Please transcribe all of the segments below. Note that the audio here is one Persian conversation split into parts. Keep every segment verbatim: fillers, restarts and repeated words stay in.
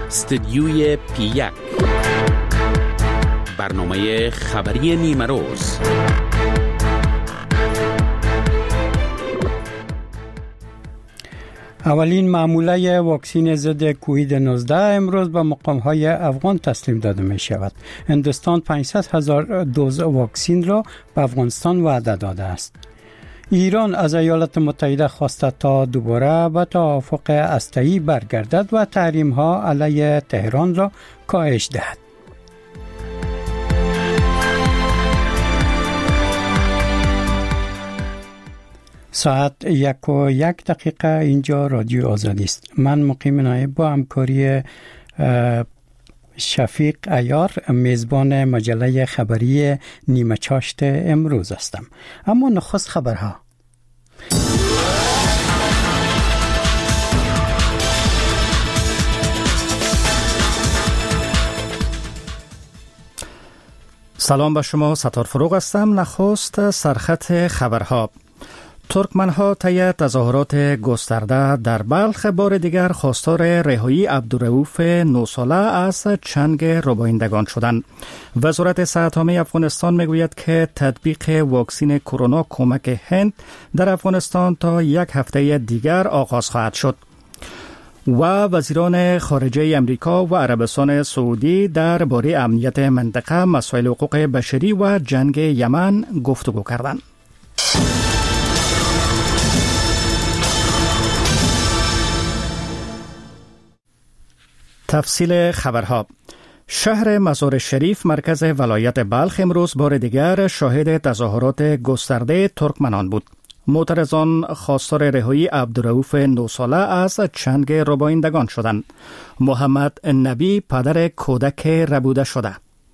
استدیوی پی یک، برنامه خبری نیمه روز. اولین معموله واکسین ضد کووید نوزده امروز به مقام‌های افغان تسلیم داده می شود. هندوستان پانصد هزار دوز واکسین را به افغانستان وعده داده است. ایران از ایالات متحده خواسته تا دوباره به توافق هسته‌ای برگردد و تحریم‌ها علیه تهران را کاهش دهد. ساعت یک و یک دقیقه اینجا رادیو آزادی است. من مقیم نایب با همکاری شفیق عیار میزبان مجله خبری نیمه چاشت امروز هستم. اما نخست خبرها. سلام به شما، ستار فروغ هستم. نخست سرخط خبرها. ترکمنها طی تظاهرات گسترده در بلخ بار دیگر خواستار رهایی عبدالرؤوف نه ساله از چنگ ربایندگان شدند. وزارت صحت عامه افغانستان میگوید که تطبیق واکسین کرونا کمک هند در افغانستان تا یک هفته دیگر آغاز خواهد شد. و وزیران خارجه امریکا و عربستان سعودی در باره امنیت منطقه، مسائل حقوق بشری و جنگ یمن گفتگو کردند. تفصیل خبرها. شهر مزار شریف مرکز ولایت بلخ امروز بار دیگر شاهد تظاهرات گسترده ترکمنان بود. معترضان خواستار رهایی عبدالرؤوف نه ساله از چنگ ربایندگان شدند. محمد نبی پدر کودک ربوده شده.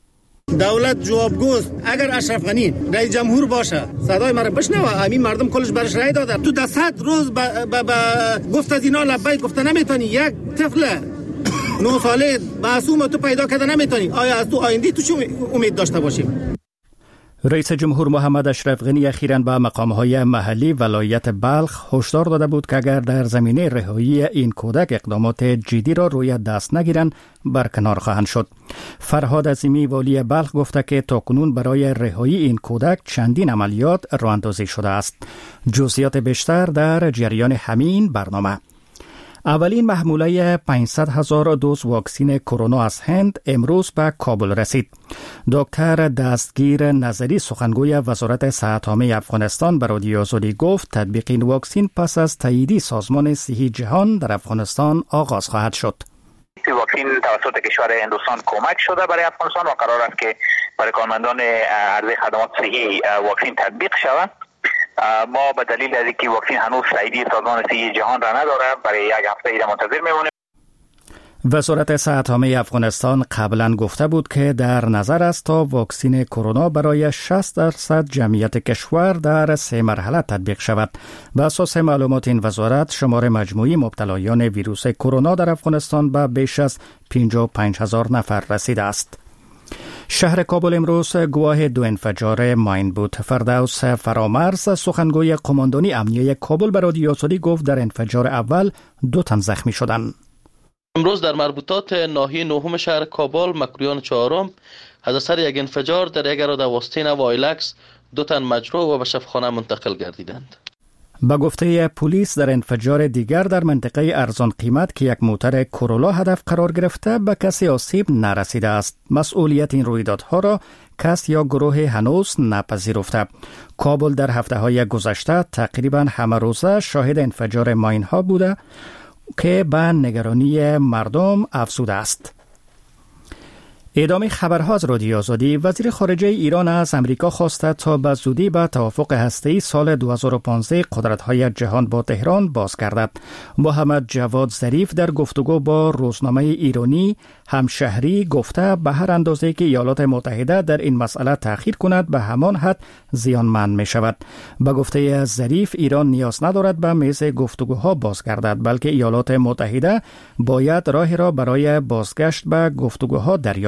دولت جوابگوست. اگر اشرف غنی رئیس جمهور باشه صدای مرا بشنوه، همین مردم کلش برش رای داده. تو ده صد روز با, با, با گفت از اینا لبیک گفته نمیتونی. یک طفل نه ساله معصوم تو پیدا کرده نمیتونی. آیا از تو آینده تو چه امید داشته باشیم؟ رئیس جمهور محمد اشرف غنی اخیراً به مقام‌های محلی ولایت بلخ هشدار داده بود که اگر در زمینه رهایی این کودک اقدامات جدی را روی دست نگیرند برکنار خواهند شد. فرهاد عظیمی والی بلخ گفته که تاکنون برای رهایی این کودک چندین عملیات راه‌اندازی شده است. جزئیات بیشتر در جریان همین برنامه. اولین محموله پانصد هزار دوز واکسین کرونا از هند امروز به کابل رسید. دکتر دستگیر نظری سخنگوی وزارت صحت عامه افغانستان به رادیو آزادی گفت تطبیق این واکسین پس از تایید سازمان صحی جهان در افغانستان آغاز خواهد شد. واکسین توسط کشور هندوستان کمک شده برای افغانستان و قرار است که برای کارمندان عرضه خدمات صحی واکسین تطبیق شود. ما به دلیل از اینکه واکسین هنوز تایید سازمان صحی جهان را نداره برای یک هفته ایره منتظر میمونیم. وزارت صحت عامه افغانستان قبلا گفته بود که در نظر است تا واکسین کرونا برای شصت درصد جمعیت کشور در سه مرحله تطبیق شود. بر اساس معلومات این وزارت شمار مجموعی مبتلایان ویروس کرونا در افغانستان به بیش از پنجاه و پنج هزار نفر رسیده است. شهر کابل امروز گواه دو انفجار ماین بود. فردوس فرامرز سخنگوی قماندانی امنیه کابل به رادیو آزادی گفت در انفجار اول دو تن زخمی شدند. امروز در مربوطات ناحیه نهم شهر کابل مکرویان چهارم از اثر یک انفجار در یک اراده واستین وایلکس دو تن مجروح و به شفاخانه منتقل گردیدند. با گفته پلیس در انفجار دیگر در منطقه ارزان قیمت که یک موتر کرولا هدف قرار گرفته به کسی آسیب نرسیده است. مسئولیت این رویدادها را کس یا گروه هنوز نپذیرفته. کابل در هفته های گذشته تقریبا همه روزه شاهد انفجار ماین ها بوده که به نگرانی مردم افزوده است. ادامه خبرها از رادیو آزادی. وزیر خارجه ایران از امریکا خواسته تا به زودی به توافق هسته‌ای سال دو هزار و پانزده قدرت‌های جهان با تهران بازگردد. محمد جواد ظریف در گفتگو با روزنامه ایرانی همشهری گفته به هر اندازه که ایالات متحده در این مسئله تأخیر کند به همان حد زیانمند می شود. به گفته ظریف ایران نیاز ندارد به میز گفتگوها بازگردد، بلکه ایالات متحده باید راه را برای بازگشت به گفتگوها دریابد.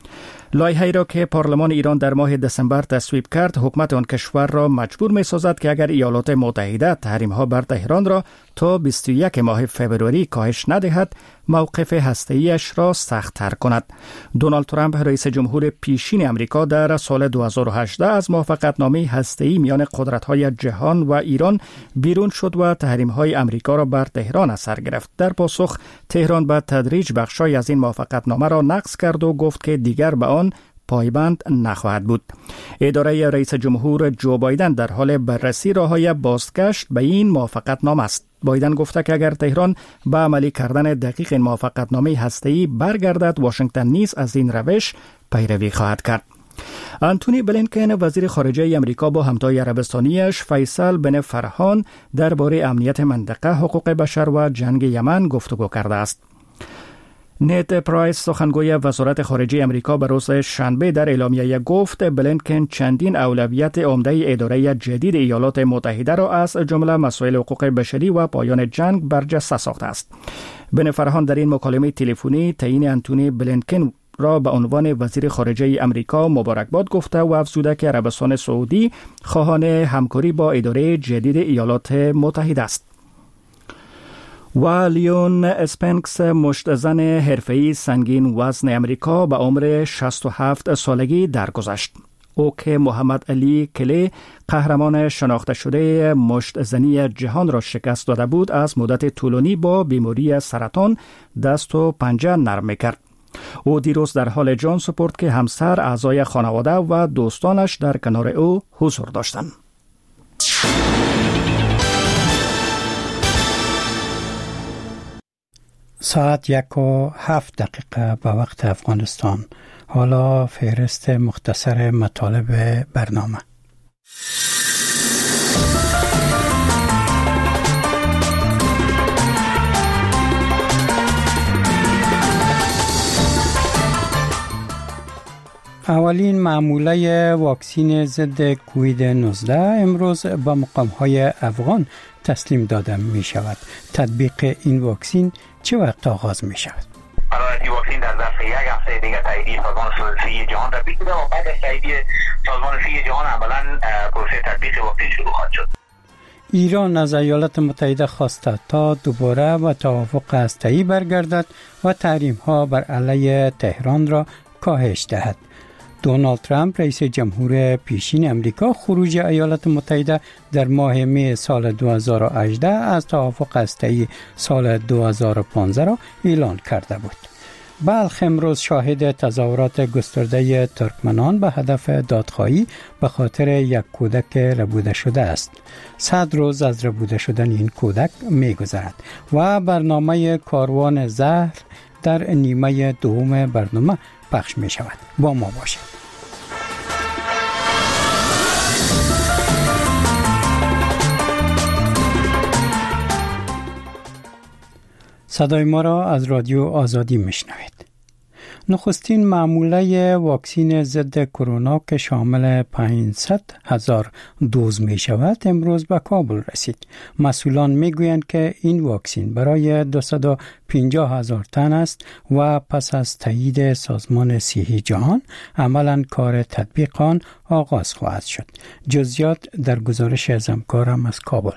لایحه‌ای را که پارلمان ایران در ماه دسامبر تصویب کرد، حکومت آن کشور را مجبور می‌سازد که اگر ایالات متحده تحریم‌ها بر تهران را تا بیست و یک ماه فوریه کاهش ندهد، موقف هسته‌ایش را سخت‌تر کند. دونالد ترامپ رئیس جمهور پیشین امریکا در سال دو هزار و هجده از موافقتنامه هسته‌ای میان قدرت‌های جهان و ایران بیرون شد و تحریم‌های امریکا را بر تهران اثر گرفت. در پاسخ تهران به تدریج بخشای از این موافقتنامه را نقض کرد و گفت که دیگر به آن پایبند نخواهد بود. اداره رئیس جمهور جو بایدن در حال بررسی راه‌های بازگشت به این موافقتنامه است. بایدن گفته که اگر تهران به عملی کردن دقیق این موافقتنامه هسته‌ای برگردد، واشنگتن نیز از این روش پیروی خواهد کرد. آنتونی بلینکن وزیر خارجه امریکا با همتای عربستانیش فیصل بن فرحان درباره امنیت منطقه، حقوق بشر و جنگ یمن گفتگو کرده است. نت پرایس سخنگوی وزارت خارجه امریکا به روز شنبه در اعلامیه گفت بلینکن چندین اولویت عمده اداره جدید ایالات متحده را از جمله مسائل حقوق بشری و پایان جنگ برجسته ساخته است. بن فرحان در این مکالمه تلفنی تعیین آنتونی بلینکن را به عنوان وزیر خارجه امریکا مبارکباد گفته و افزوده که عربستان سعودی خواهان همکاری با اداره جدید ایالات متحده است. و لیون اسپنکس، مشتزن حرفه‌ای سنگین وزن امریکا، به عمر شصت و هفت سالگی درگذشت. او که محمد علی کلی، قهرمان شناخته شده مشتزنی جهان را شکست داده بود، از مدت طولانی با بیماری سرطان دست و پنجه نرم می‌کرد. او دیروز در حال جان سپرد که همسر، اعضای خانواده و دوستانش در کنار او حضور داشتند. ساعت یک و هفت دقیقه به وقت افغانستان. حالا فهرست مختصر مطالب برنامه. اولین معموله واکسین ضد کووید نوزده امروز به مقام‌های افغان تسلیم داده می شود. تطبیق این واکسین چه وقت آغاز می شود؟ قرار این واکسین در ظرف یک هفته دیگر تاییدیه سازمان صحی جهان را بگیرد و بعد از تاییدیه سازمان صحی جهان عملاً پروسه تطبیق واکسین شروع خواهد شد. ایران از ایالات متحده خواسته تا دوباره و توافق هسته‌ای برگردد و تحریم‌ها بر علیه تهران را کاهش دهد. دونالد ترامپ رئیس جمهور پیشین امریکا خروج ایالات متحده در ماه می سال دو هزار و هجده از توافق هسته‌ای سال دو هزار و پانزده را اعلان کرده بود. بلخ امروز شاهد تظاهرات گسترده ترکمنان به هدف دادخواهی به خاطر یک کودک ربوده شده است. صد روز از ربوده شدن این کودک می گذرد و برنامه کاروان زهر در نیمه دوم برنامه پخش می شود. با ما باشید. صدای ما را از رادیو آزادی میشنوید. نخستین معموله واکسین ضد کرونا که شامل پانصد هزار دوز می شود امروز به کابل رسید. مسئولان می گویند که این واکسین برای دویست و پنجاه هزار تن است و پس از تایید سازمان صحی جهان عملاً کار تطبیق آن آغاز خواهد شد. جزئیات در گزارش از همکارم از کابل.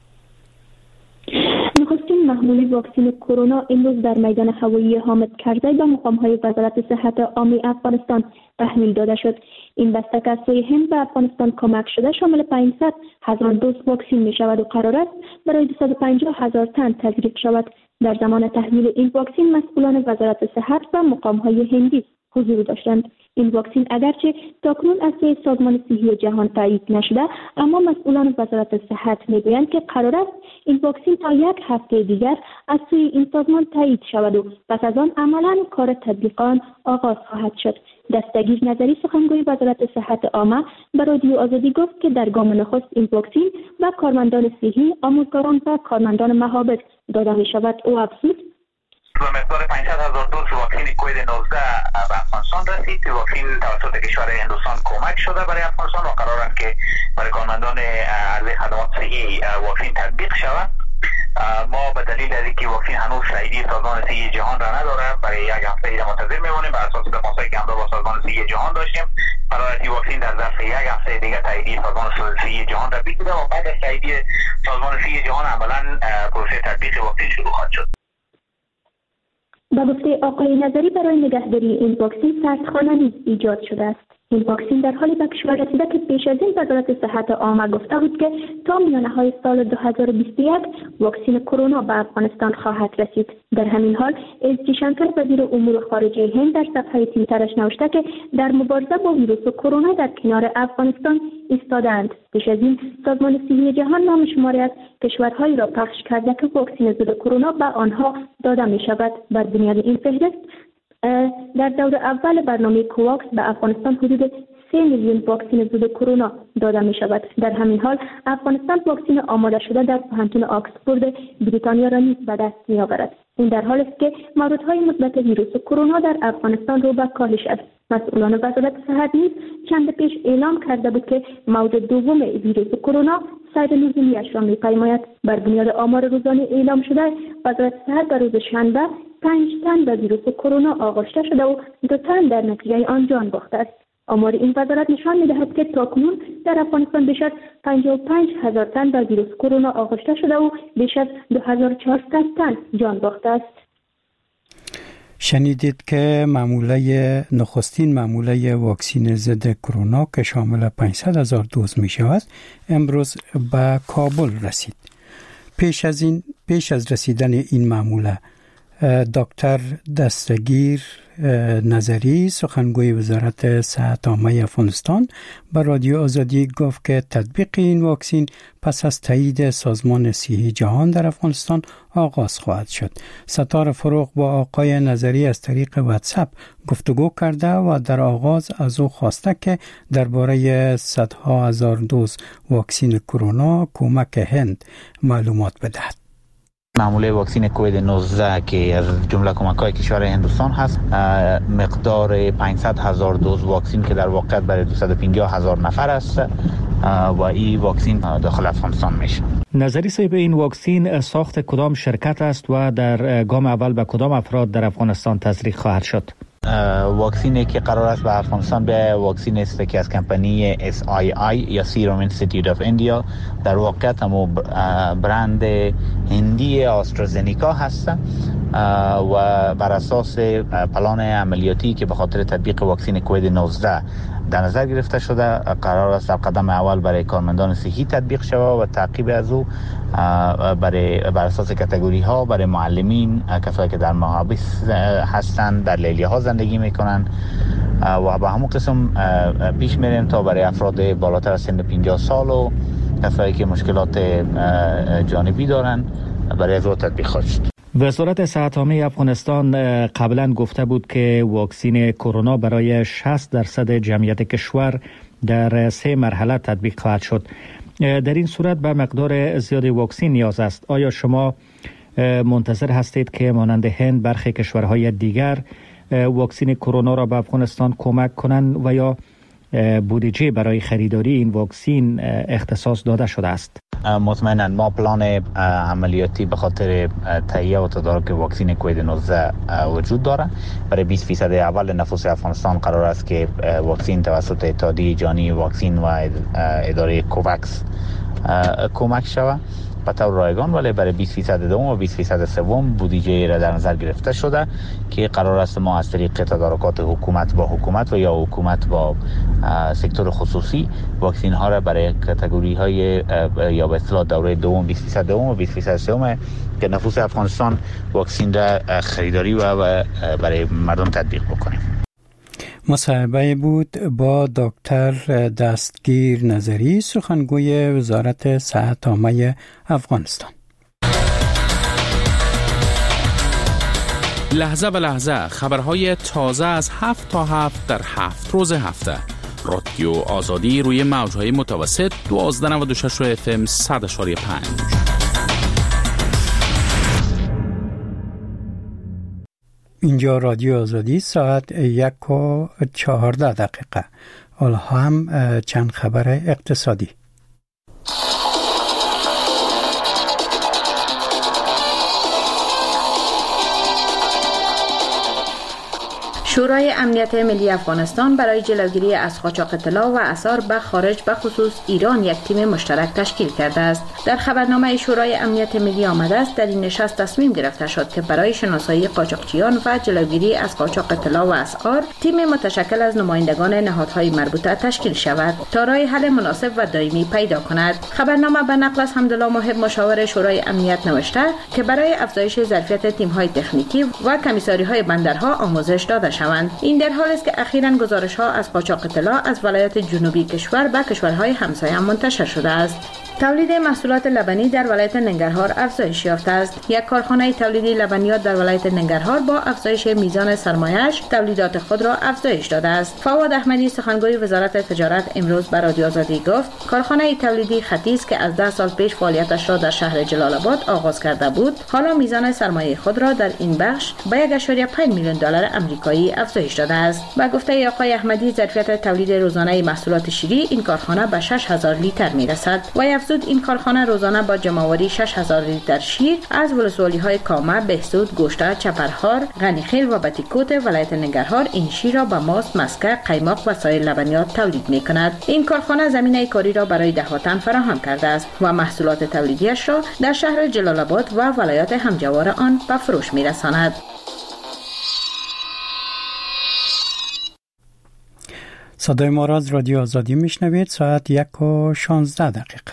محموله واکسین کرونا امروز در میدان هوایی حامد کرزی به مقام‌های وزارت صحت عامه افغانستان تحویل داده شد. این بسته که از سوی هند به افغانستان کمک شده شامل پانصد هزار دوز واکسین می شود و قرار است برای دویست و پنجاه هزار تن تزریق شود. در زمان تحویل این واکسین مسئولان وزارت صحت و مقام‌های هندی حضور داشتند. این واکسین اگرچه تاکنون از سوی سازمان صحی جهان تایید نشده، اما مسئولان وزارت صحت میگویند که قرار است این واکسین تا یک هفته دیگر از سوی این سازمان تایید شود و پس از آن عملاً کار تطبیق آن آغاز خواهد شد. دستگیر نظری سخنگوی وزارت صحت عامه به رادیو آزادی گفت که در گام نخست این واکسین به کارمندان صحی، آموزگاران و کارمندان معابد داده می شود. او افزود مقدار پانصد هزار دوز واکسین کووید نوزده به افغانستان رسید. واکسین توسط کشور هندوستان کمک شده برای افغانستان و قرار است که برای کارمندان عرضه خدمات صحی واکسین تطبیق شود. ما به دلیل دلیل از اینکه واکسن هنوز تاییدیه سازمان صحی جهان را نداره، برای یک هفته دیگه منتظر میمونیم. بر اساس تماسایی که همراه با سازمان صحی جهان داشتیم، قرار است واکسن در ظرف یک هفته دیگه تاییدیه سازمان صحی جهان را بگیره و بعد از تاییدیه سازمان صحی جهان عملاً پروسه تطبیق واکسن شروع خواهد شد. با گفته آقای نظری، برای نگهداری این واکسن سردخانه نیز ایجاد شده است. این واکسن در حالی به کشور رسیده که پیش از این وزارت صحت عامه گفته بود که تا میانه‌های سال دو هزار و بیست و یک واکسن کرونا به افغانستان خواهد رسید. در همین حال اس جی شنکر وزیر امور خارجه هند در صفحه توییترش نوشته که در مبارزه با ویروس کرونا در کنار افغانستان ایستاده‌اند. پیش از این سازمان صحی جهان نام شماری از کشورهایی را پخش کرده که واکسن ضد کرونا به آنها داده می شود. بر بنیاد این فهرست در دور اول برنامه کوواکس به افغانستان حدود سه میلیون واکسن ضد کرونا داده می شود. در همین حال افغانستان واکسن آماده شده در پوهنتون آکسفورد بریتانیا را نیز به دست می آورد. این در حالی است که موردهای مثبت ویروس کرونا در افغانستان رو به کاهش است. مسئولان وزارت صحت نیز چند پیش اعلام کرده بود که موج دوم ویروس کرونا سیر نزولی‌اش را می‌پیماید. بر بنیاد آمار روزانه اعلام شده، وزارت صحت در روز شنبه پنج تن به ویروس کرونا آغشته شده و دو تن در نتیجه آن جان باخته است. آمار این وزارت نشان می‌دهد که تاکنون در افغانستان بیش از پنجاه و پنج هزار تن به ویروس کرونا آغشته شده و بیش از دو هزار و چهارصد تن جان باخته است. شنیدید که معموله نخستین معموله واکسن ضد کرونا که شامل پانصد هزار دوز می شود امروز به کابل رسید. پیش از این پیش از رسیدن این معموله دکتر دستگیر نظری سخنگوی وزارت صحت عامه افغانستان به رادیو آزادی گفت که تطبیق این واکسن پس از تایید سازمان صحی جهان در افغانستان آغاز خواهد شد. ستار فروغ با آقای نظری از طریق واتساپ گفتگو کرده و در آغاز از او خواسته که درباره صدها هزار دوز واکسن کرونا کمک هند معلومات بدهد. معموله واکسن کووید نوزده که از جمله کمک‌های کشور هندوستان هست، مقدار پانصد هزار دوز واکسن که در واقع برای دویست و پنجاه هزار نفر است و این واکسن داخل افغانستان میشه. نظری صاحب، این واکسن ساخت کدام شرکت است و در گام اول به کدام افراد در افغانستان تزریق خواهد شد؟ واکسینی که قرار است به افغانستان به واکسن است که از کمپانی اس آی آی یا سیروم اینستیتوت آف اندیا، در واقع همو برند هندی آسترازنیکا هست و بر اساس پلان عملیاتی که به خاطر تطبیق واکسن کووید نوزده در نظر گرفته شده، قرار است در قدم اول برای کارمندان صحی تطبیق شود و تعقیب از او برای بر اساس کاتگوری ها برای معلمین، کسایی که در محابس هستند، در لیلی ها زندگی میکنن و به همون قسم پیش میریم تا برای افراد بالاتر از سن پنجاه سال و کسایی که مشکلات جانبی دارن برای از او تطبیق خواهد شد. وزارت صحت عامه افغانستان قبلا گفته بود که واکسن کرونا برای شصت درصد جمعیت کشور در سه مرحله تطبیق خواهد شد. در این صورت به مقدار زیاد واکسن نیاز است. آیا شما منتظر هستید که مانند هند برخی کشورهای دیگر واکسن کرونا را به افغانستان کمک کنند و یا بودجه برای خریداری این واکسن اختصاص داده شده است؟ مطمئنا ما پلان عملیاتی به خاطر تهیه و تدارک واکسن کووید نوزده وجود داره. برای بیست فیصد اول نفوس افغانستان قرار است که واکسن توسط اتحادیه جهانی واکسن و اداره کوواکس کمک شود به طور رایگان، ولی برای بیست فیصد دوم و بیست فیصد سوم بودجه را در نظر گرفته شده که قرار است ما از طریق تدارکات حکومت با حکومت و یا حکومت با سکتور خصوصی واکسن ها را برای کاتگوری های یا به اصطلاح دوره دوم بیست فیصد دوم و بیست فیصد سوم که نفوس افغانستان واکسن را خریداری و برای مردم تطبیق بکنیم. مصاحبه بود با دکتر دستگیر نظری سخنگوی وزارت صحت عامه افغانستان. لحظه به لحظه خبرهای تازه از هفت تا هفت در هفت روز هفته. رادیو آزادی روی موجهای متوسط دوازده نود و شش اف ام صد و پنج. اینجا رادیو آزادی ساعت یک و چهارده دقیقه. حالا هم چند خبر اقتصادی. شورای امنیت ملی افغانستان برای جلوگیری از قاچاق طلا و اسعار به خارج به خصوص ایران یک تیم مشترک تشکیل کرده است. در خبرنامه شورای امنیت ملی آمده است در این نشست تصمیم گرفته شد که برای شناسایی قاچاقچیان و جلوگیری از قاچاق طلا و اسعار تیم متشکل از نمایندگان نهادهای مربوطه تشکیل شود تا راه حل مناسب و دائمی پیدا کند. خبرنامه به نقل از حمدالله محب مشاور شورای امنیت نوشته که برای افزایش ظرفیت تیم‌های تکنیکی و کمیساری‌های بندرها آموزش داده شوند. این در حالی است که اخیراً گزارش‌ها از قاچاق طلا از ولایت جنوبی کشور به کشورهای همسایه منتشر شده است. تولید محصولات لبنی در ولایت ننگرهار افزایش یافته است. یک کارخانه تولیدی لبنیات در ولایت ننگرهار با افزایش میزان سرمایه‌اش تولیدات خود را افزایش داده است. فواد احمدی سخنگوی وزارت تجارت امروز به رادیو آزادی گفت کارخانه تولیدی خطیز که از ده سال پیش فعالیتش را در شهر جلال آباد آغاز کرده بود، حالا میزان سرمایه خود را در این بخش به یک ممیز پنج میلیون دلار آمریکایی افزایش داده است. با گفته آقای احمدی ظرفیت تولید روزانه محصولات شیری این کارخانه به شش هزار لیتر میرسد و افزود این کارخانه روزانه با جمع‌آوری شش هزار لیتر شیر از ولسوالی‌های کامه، بهسود، گوشته، چپرهار، غنیخیل و بتیکوت ولایت ننگرهار این شیر را به ماست، مسکه، قیماق و سایر لبنیات تولید می‌کند. این کارخانه زمینه کاری را برای ده ها تن فراهم کرده است و محصولات تولیدیش را در شهر جلال آباد و ولایات همجوار آن به فروش می‌رساند. صدای ما را از رادیو آزادی میشنوید. ساعت یک و شانزده دقیقه.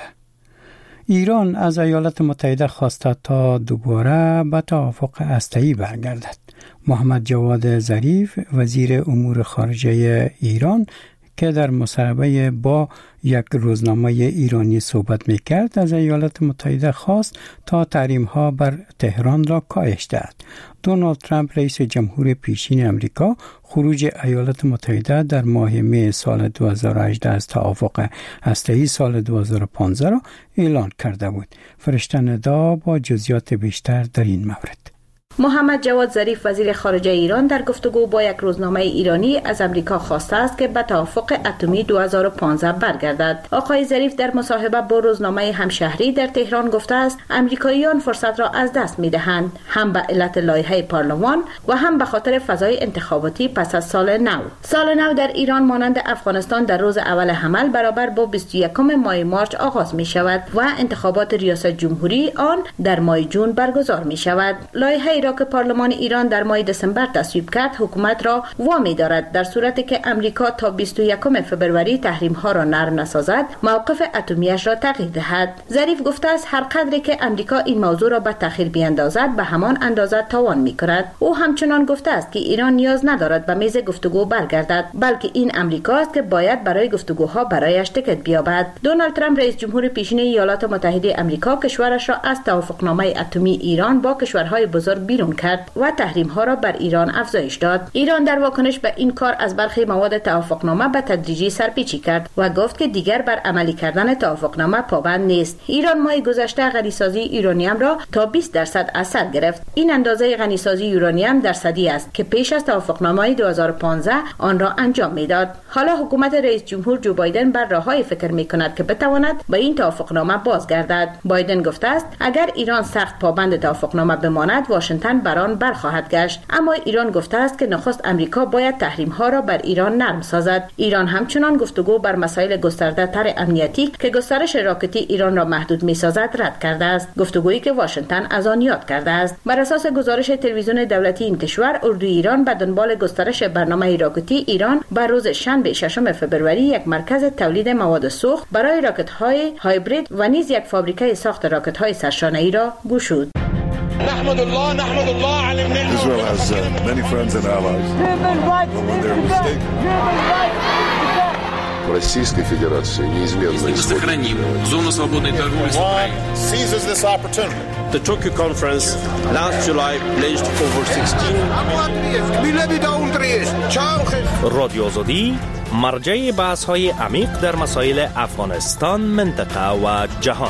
ایران از ایالات متحده خواسته تا دوباره به توافق هسته‌ای برگردد. محمد جواد ظریف وزیر امور خارجه ایران که در مصاحبه با یک روزنامه ایرانی صحبت میکرد از ایالات متحده خواست تا تحریم‌ها بر تهران را کاهش دهد. دونالد ترامپ رئیس جمهور پیشین امریکا خروج ایالات متحده در ماه می سال دو هزار و هجده از توافق هسته‌ای سال دو هزار و پانزده را اعلان کرده بود. فرشته ندا با جزئیات بیشتر در این مورد. محمد جواد ظریف وزیر خارجه ایران در گفتگو با یک روزنامه ایرانی از امریکا خواسته است که به توافق اتمی دو هزار و پانزده برگردد. آقای ظریف در مصاحبه با روزنامه همشهری در تهران گفته است امریکاییان فرصت را از دست می‌دهند، هم به علت لایحه پارلمان و هم به خاطر فضای انتخاباتی پس از سال نو. سال نو در ایران مانند افغانستان در روز اول حمل برابر با بیست و یکم ماه مارس آغاز می‌شود و انتخابات ریاست جمهوری آن در ماه جون برگزار می‌شود. لایحه که پارلمان ایران در ماه دسامبر تصویب کرد حکومت را وامی دارد در صورتی که امریکا تا بیست و یکم فوریه تحریم ها را نرم نسازد موقف اتمیش را تغییر دهد. ظریف گفته است هر قدری که امریکا این موضوع را به تأخیر بیاندازد به همان اندازه تاوان می‌کند. او همچنان گفته است که ایران نیاز ندارد به میز گفتگو برگردد، بلکه این امریکا است که باید برای گفتگوها برایش تکت بیابد. دونالد ترامپ رئیس جمهور پیشین ایالات متحده آمریکا کشورش را از توافقنامه اتمی ایران با کشورهای بزرگ بیرون کرد و تحریم ها را بر ایران افزایش داد. ایران در واکنش به این کار از برخی مواد توافقنامه به تدریجی سرپیچی کرد و گفت که دیگر بر عملی کردن توافقنامه پابند نیست. ایران ماه گذشته غنیسازی یورانیم را تا بیست درصد از سر گرفت. این اندازه غنیسازی یورانیم درصدی است که پیش از توافقنامه دو هزار و پانزده آن را انجام میداد. حالا حکومت رئیس جمهور جو بایدن بر راههای فکر میکند که بتواند به این توافقنامه بازگردد. بایدن گفته است اگر ایران سخت پابند توافقنامه بماند واشنگتن بر آن برخواهد گشت، اما ایران گفته است که نخست امریکا باید تحریم ها را بر ایران نرم سازد. ایران همچنان گفتگو بر مسائل گسترده تر امنیتی که گسترش راکتی ایران را محدود می سازد رد کرده است، گفتگویی که واشنگتن از آن یاد کرده است. بر اساس گزارش تلویزیون دولتی این کشور، اردوی ایران به دنبال گسترش برنامه راکتی ایران بر روز شنبه ششم فوریه یک مرکز تولید مواد سوخت برای راکت های هایبرید و نیز یک فابریکه ساخت راکت های سرشانه‌ای را گشود. نحمد الله نحمد الله على النعمة. Israel has uh, many friends and allies. When they're mistaken. Российской Федерации неизменно сохраним зону свободной торговли с Украиной. Seizes this opportunity. The Tokyo conference last July pledged over sixteen. رادیو آزادی مرجع بحث‌های عمیق در مسائل افغانستان، منطقه و جهان.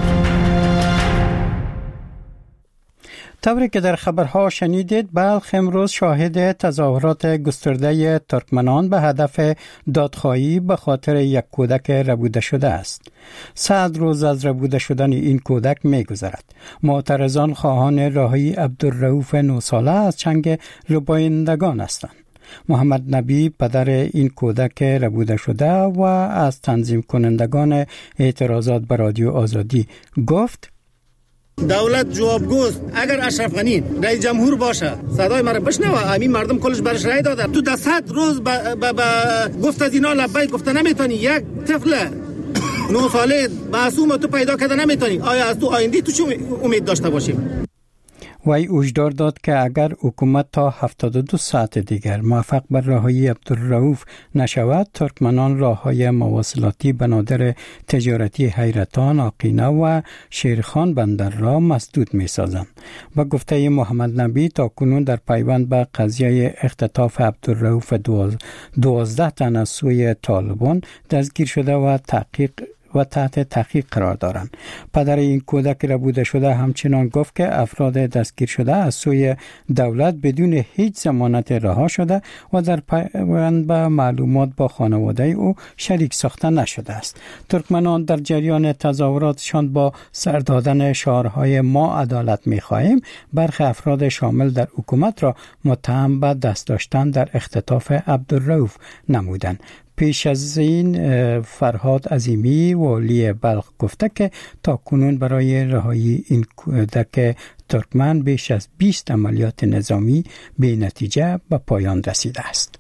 طوری که در خبرها شنیدید، بلخ امروز شاهد تظاهرات گسترده ترکمنان به هدف دادخواهی به خاطر یک کودک ربوده شده است. صد روز از ربوده شدن این کودک می گذرد. معترضان خواهان رهایی عبدالرؤوف نه ساله از چنگ ربایندگان هستند. محمد نبی پدر این کودک ربوده شده و از تنظیم کنندگان اعتراضات به رادیو آزادی گفت دولت جوابگوست. اگر اشرف غنی رئیس جمهور باشه صدای مرا بشنوه، همین مردم کلش برش رای داده. تو ده صد روز با, با, با گفت از اینا لبیک گفته نمیتونی. یک طفل نه ساله معصوم تو پیدا کرده نمیتونی. آیا از تو آینده تو چه امید داشته باشیم؟ وی هشدار داد که اگر حکومت تا هفتاد و دو ساعت دیگر موفق بر رهایی عبدالرؤوف نشود، ترکمنان راههای مواصلاتی بنادر تجارتی حیرتان، آقینه و شیرخان بندر را مسدود می سازند. و گفته محمد نبی تا کنون در پیوند به قضیه اختطاف عبدالرؤوف دوازده تن از سوی طالبان دستگیر شده و تحقیق و تحت تحقیق قرار دارند. پدر این کودک ربوده شده همچنان گفت که افراد دستگیر شده از سوی دولت بدون هیچ ضمانت رها شده و در پیوند به معلومات با خانواده او شریک ساخته نشده است. ترکمنان در جریان تظاهراتشان با سر دادن شعارهای ما عدالت می‌خواهیم، برخی افراد شامل در حکومت را متهم به دست داشتن در اختطاف عبدالرؤوف نمودند. پیش از این فرهاد عظیمی والی بلخ گفته که تا کنون برای رهایی این کودک ترکمن بیش از بیست عملیات نظامی به نتیجه به پایان رسیده است.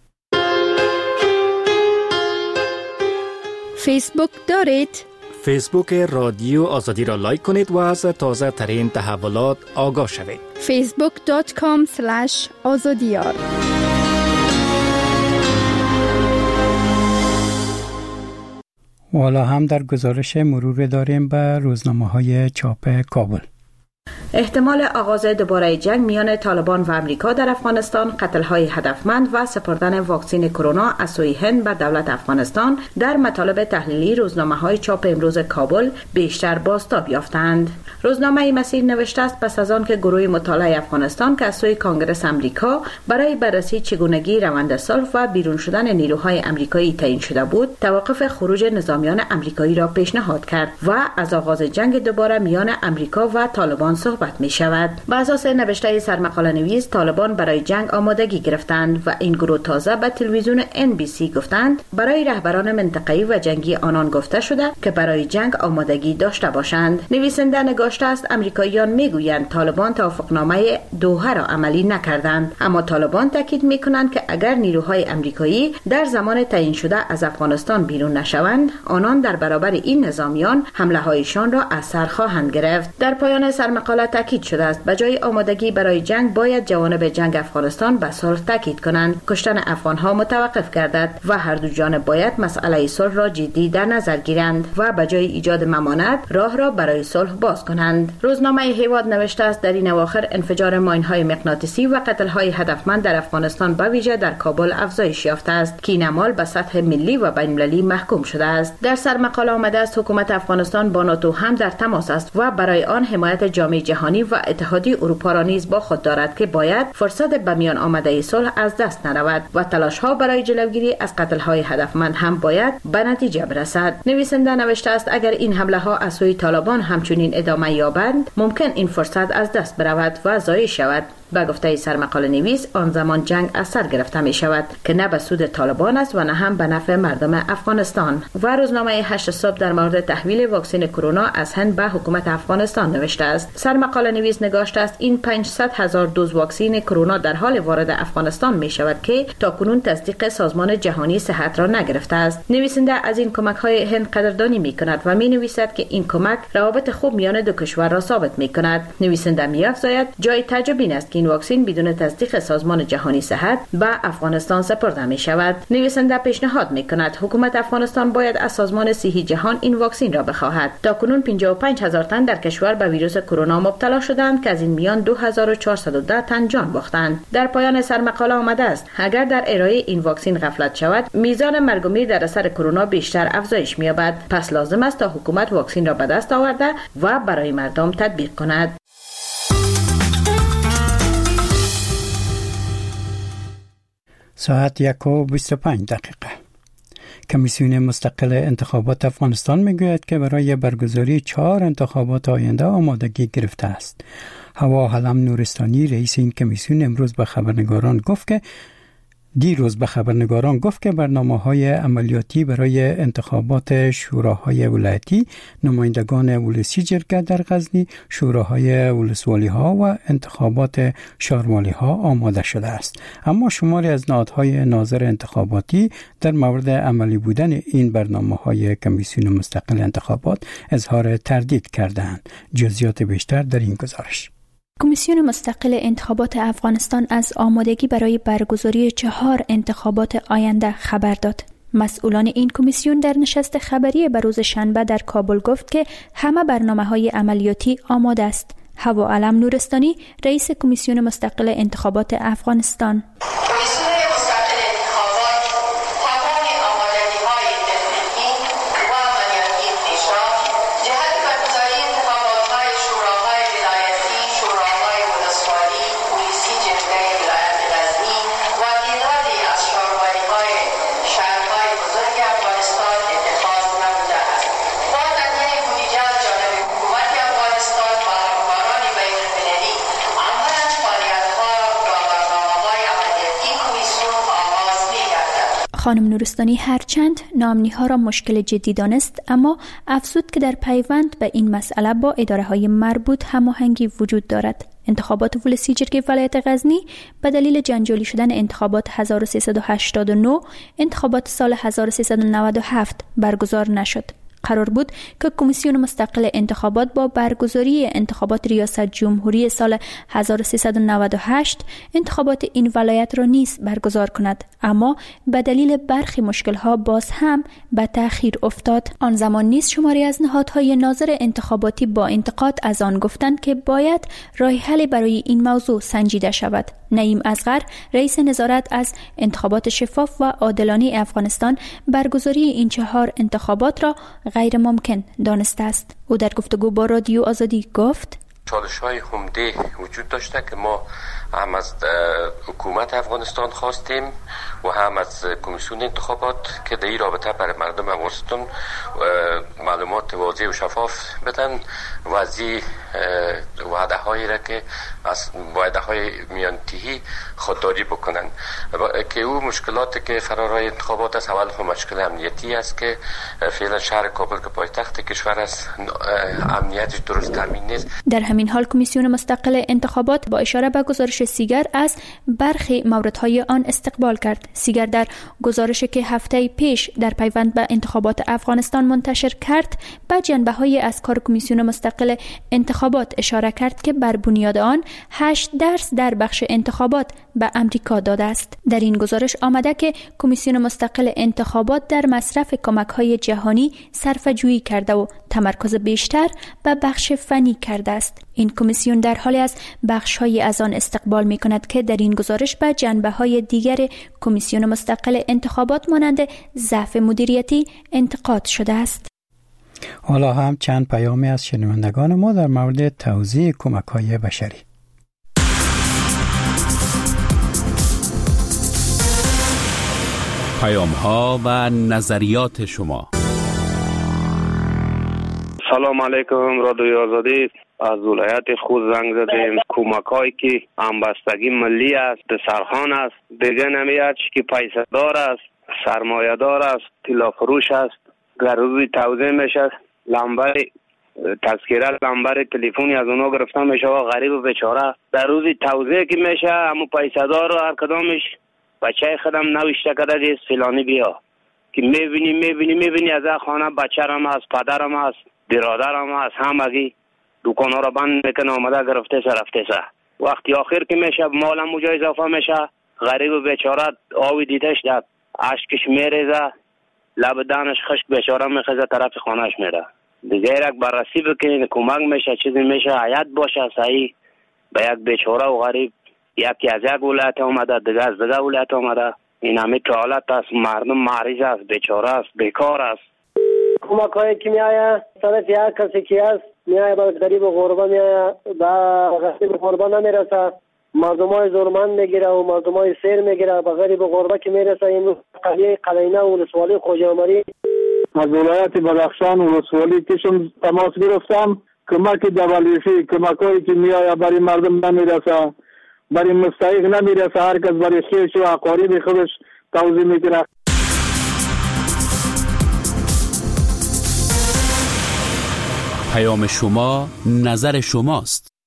فیسبوک دارید؟ فیسبوک رادیو آزادی را لایک کنید و از تازه ترین تحولات آگاه شوید. فیسبوک دات کام اسلش آزادیار. و حالا هم در گزارش مرور داریم به روزنامه‌های چاپ کابل. احتمال آغاز دوباره جنگ میان طالبان و امریکا در افغانستان، قتل‌های هدفمند و سپردن واکسن کرونا از سوی هند به دولت افغانستان در مطالب تحلیلی روزنامه‌های چاپ امروز کابل بیشتر بازتاب یافتند. روزنامه مسیر نوشته است پس از آن که گروه مطالعه افغانستان که از سوی کنگره امریکا برای بررسی چگونگی روند صلح و بیرون شدن نیروهای امریکایی تعیین شده بود، توقف خروج نظامیان امریکایی را پیشنهاد کرد و از آغاز جنگ دوباره میان امریکا و طالبان صحبت می شود. بر اساس نوشته سرمقاله نویس، طالبان برای جنگ آمادگی گرفتند و این گروه تازه به تلویزیون ان بی سی گفتند برای رهبران منطقه‌ای و جنگی آنان گفته شده که برای جنگ آمادگی داشته باشند. نویسنده نگاشته است امریکاییان میگویند طالبان توافقنامه دوحه را عملی نکردند، اما طالبان تاکید میکنند که اگر نیروهای امریکایی در زمان تعیین شده از افغانستان بیرون نشوند، آنان در برابر این نظامیان حمله هایشان را از سر خواهند گرفت. در پایان سرمقاله تاکید شده است به جای آمادگی برای جنگ باید جوانب جنگ افغانستان به صلح تاکید کنند، کشتن افغانها متوقف گردد و هر دو جانب باید مسئله صلح را جدی در نظر گیرند و به جای ایجاد ممانعت راه را برای صلح باز کنند. روزنامه هیواد نوشته است در این اواخر انفجار ماین‌های مغناطیسی و قتل‌های هدفمند در افغانستان به ویژه در کابل افزایش یافته است که این اعمال به سطح ملی و بین‌المللی محکوم شده است. در سرمقاله آمده است حکومت افغانستان با ناتو هم در تماس است و برای آن حمایت جامعه جهانی و اتحادیه اروپا را نیز با خود دارد که باید فرصت به میان آمده صلح از دست نرود و تلاش‌ها برای جلوگیری از قتل‌های هدفمند هم باید به نتیجه برسد. نویسنده نوشته است اگر این حمله‌ها از سوی طالبان همچنین ادامه یابند، ممکن این فرصت از دست برود و ضایع شود. با گفته سرمقاله نویس، آن زمان جنگ از سر گرفته می شود که نه به سود طالبان است و نه هم به نفع مردم افغانستان. و روزنامه هشت صبح در مورد تحویل واکسن کرونا از هند به حکومت افغانستان نوشته است. سرمقاله نویس نگاشته است این پانصد هزار دوز واکسن کرونا در حال وارد افغانستان می شود که تاکنون تصدیق سازمان جهانی صحت را نگرفته است. نویسنده از این کمک های هند قدردانی می کند و می نویسد که این کمک روابط خوب میان دو کشور را ثابت می کند. نویسنده می افزاید جای تعجب این است که این واکسن بدون تصدیق سازمان جهانی صحت به افغانستان سپرده می شود. نویسنده پیشنهاد می کند حکومت افغانستان باید از سازمان صحی جهان این واکسن را بخواهد. تا کنون پنجاه و پنج هزار تن در کشور به ویروس کرونا مبتلا شدند که از این میان دو هزار و چهارصد و ده تن جان باختند. در پایان سرمقاله آمده است اگر در ارائه این واکسن غفلت شود، میزان مرگ و میر در اثر کرونا بیشتر افزایش می‌یابد. پس لازم است تا حکومت واکسن را به دست آورده و برای مردم تطبیق کند. ساعت یک و بیست و پنج دقیقه. کمیسیون مستقل انتخابات افغانستان میگوید که برای برگزاری چهار انتخابات آینده آمادگی گرفته است. هوا حلم نورستانی رئیس این کمیسیون امروز به خبرنگاران گفت که دیروز به خبرنگاران گفت که برنامه‌های عملیاتی برای انتخابات شوراهای ولایتی، نمایندگان ولسی جرگه در غزنی، شوراهای ولسوالی‌ها و انتخابات شهروالی‌ها آماده شده است. اما شماری از نهادهای ناظر انتخاباتی در مورد عملی بودن این برنامه‌های کمیسیون مستقل انتخابات اظهار تردید کردند. جزئیات بیشتر در این گزارش. کمیسیون مستقل انتخابات افغانستان از آمادگی برای برگزاری چهار انتخابات آینده خبر داد. مسئولان این کمیسیون در نشست خبری به روز شنبه در کابل گفت که همه برنامه‌های عملیاتی آماده است. هوا علم نورستانی، رئیس کمیسیون مستقل انتخابات افغانستان: خانم نورستانی هرچند نامنی ها را مشکل جدی دانست، اما افزود که در پیوند به این مسئله با اداره های مربوط هماهنگی وجود دارد. انتخابات ولسی جرگه ولایت غزنی به دلیل جنجالی شدن انتخابات هزار و سیصد و هشتاد و نه، انتخابات سال هزار و سیصد و نود و هفت برگزار نشد. قرار بود که کمیسیون مستقل انتخابات با برگزاری انتخابات ریاست جمهوری سال هزار و سیصد و نود و هشت انتخابات این ولایت را نیز برگزار کند، اما به دلیل برخی مشکل‌ها باز هم به تأخیر افتاد. آن زمان نیز شماری از نهادهای ناظر انتخاباتی با انتقاد از آن گفتند که باید راه حل برای این موضوع سنجیده شود. نعیم اصغر، رئیس نظارت از انتخابات شفاف و عادلانه افغانستان، برگزاری این چهار انتخابات را غیر ممکن دانسته است. او در گفتگو با رادیو آزادی گفت: چالش‌های عمده وجود داشته که ما هم از حکومت افغانستان خواستیم و هم از کمیسیون انتخابات که در این رابطه برای مردم افغانستان معلومات واضح و شفاف بدن و از این وعده هایی را که از وعده های میانتهی خودداری بکنن که او مشکلاتی که فرارای انتخابات است. اول خود مشکل امنیتی است که فعلا شهر کابل که پایتخت کشور است امنیتش درست تامین نیست. در همین حال کمیسیون مستقل انتخابات با اشاره به گزارش سیگر از برخی موردهای آن استقبال کرد. سیگر در گزارشی که هفته پیش در پیوند به انتخابات افغانستان منتشر کرد به جنبه‌های از کار کمیسیون مستقل انتخابات اشاره کرد که بر بنیاد آن هشت درس در بخش انتخابات به امریکا داده است. در این گزارش آمده که کمیسیون مستقل انتخابات در مصرف کمک‌های جهانی صرفه‌جویی کرده و تمرکز بیشتر به بخش فنی کرده است. این کمیسیون در حالی از بخش‌های از آن استقبال می‌کند که در این گزارش به جنبه‌های دیگر کمیسیون مستقل انتخابات مانند ضعف مدیریتی انتقاد شده است. حالا هم چند پیامی از شنوندگان ما در مورد توزیع کمک‌های بشری. پیام‌ها و نظریات شما. سلام علیکم، رادیو آزادی. از ولایت خود زنگ زدیم. کمک‌هایی که همبستگی ملی است، سرخان است، دیگه نمیاد که پیسه دار است، سرمایه دار است، طلا فروش است. گروی توزیع میشه، لمبر تذکره لمبر تلفنی از اونها گرفتن میشه و غریب و بیچاره در روزی توزیع که میشه همون پیسه دار و هر کدامش بچه خودم نوشته کرده دیست فلانی بیا که میبینی میبینی میبینی از خانه بچه‌رم هست، پدرم هست، برادرم هست، همگی دکان ها را بند میکنه آمده گرفته سر رفته سر. وقتی آخر که میشه مالم موجا اضافه میشه، غریب و بیچاره آوی دیدش داد اشکش میریزه، لب دانش خشک بیچاره میخزه طرف خانهش میره. دیگه یک بررسی بکنید کمک میشه، چیزی میشه حیات باشه صحیح به یک بیچاره و غریب. یکی از یک ولایت آمده، دیگه از دیگه ولایت آمده. این همه که حالت است، مردم مریض است، بیچاره است، بیکار است. کمک هایی که میایه طرف یک کسی که است میایه به غریب و غربه میایه، به غریب و غربه نمیرسه، مردم های ظلمن میگیره و مردم های سیر میگیره. به غریب و غربه که میرسه این قلیه قلینه و ولسوالی خوجامری از ولایت بدخشان و ولسوالی کشم تماس گرفتم. کمک دبلیسی کمک هایی که میایه برای مردم نمیرسه برای مستحق نمیرسه، هر کس برای خویش و اقارب خودش توزیع میکنه. پیام شما نظر شماست.